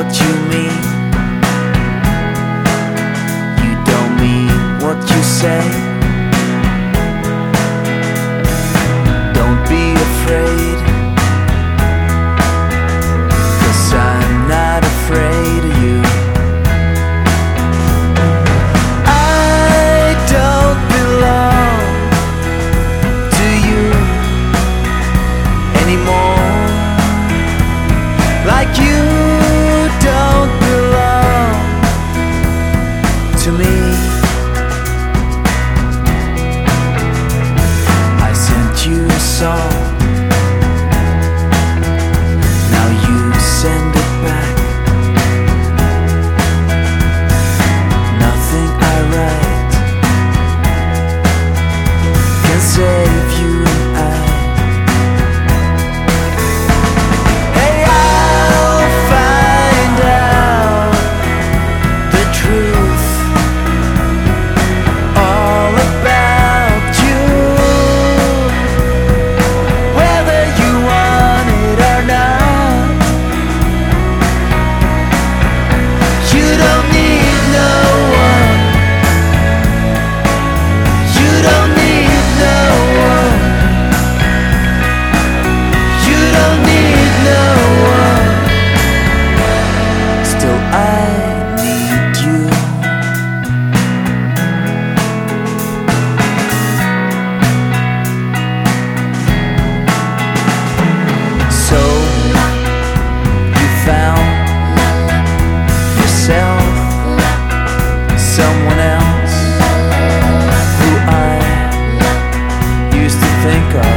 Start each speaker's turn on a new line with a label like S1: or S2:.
S1: what you mean. You don't mean what you say. Don't be afraid, 'cause I'm not afraid of you. I don't belong to you anymore, like you don't belong to me. I sent you a song, now you send it back. Nothing I write can save you and I. Hey, I'll find out the truth all about you, whether you want it or not. You don't need no one. You don't need no one. You don't need no one. Still I need you. So you found yourself someone else who I used to think of